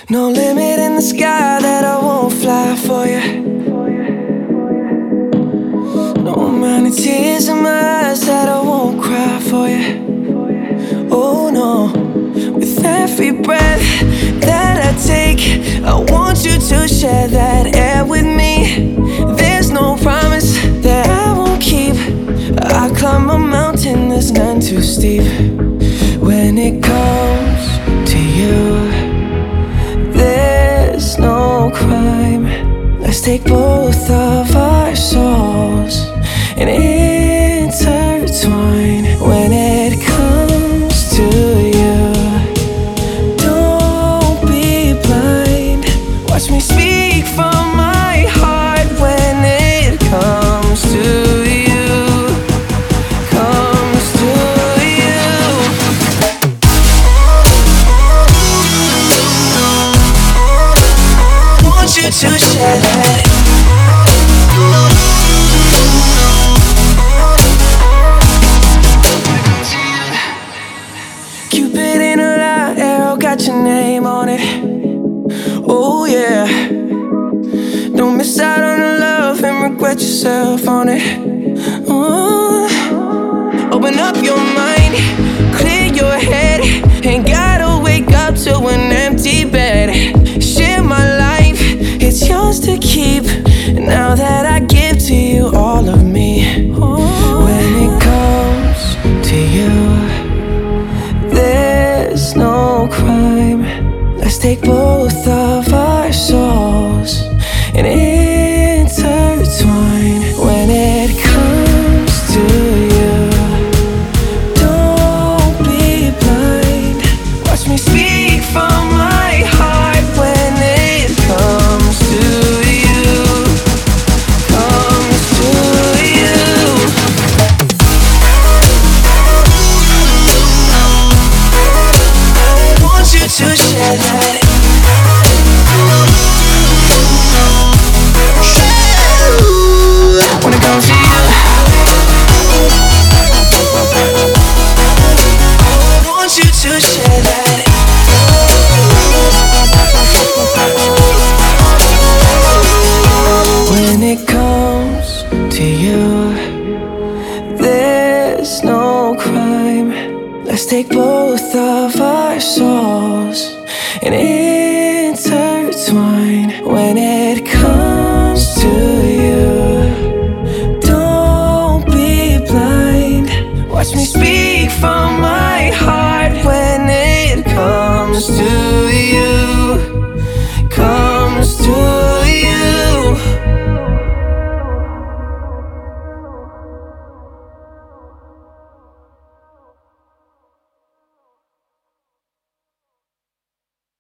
No limit in the sky that I won't fly for you. No amount of tears in my eyes that I won't cry for you. Oh no, with every breath that I take, I want you to share that air with me. There's no promise that I won't keep. I climb a mountain that's none too steep. When it comes to you, there's no crime. Let's take both of our souls and intertwine. When it comes to you, don't be blind. Watch me speak from my heart. When it comes to you, comes to you. Want you to share that. Cupid in a light arrow got your name on it. Oh yeah. Don't miss out on the love and regret yourself on it. Open up your mind, clear your head. Ain't gotta wake up to an empty bed. Share my life, it's yours to keep. Now that I give to you all of me. When it comes to you, there's no crime. Let's take both of our souls and intertwine. When it comes to you, don't be blind. Watch me speak from my heart. When it comes to you, comes to you. Want you to share that. When it comes to you, want you to share that. When it comes to you, there's no crime. Let's take both of our souls and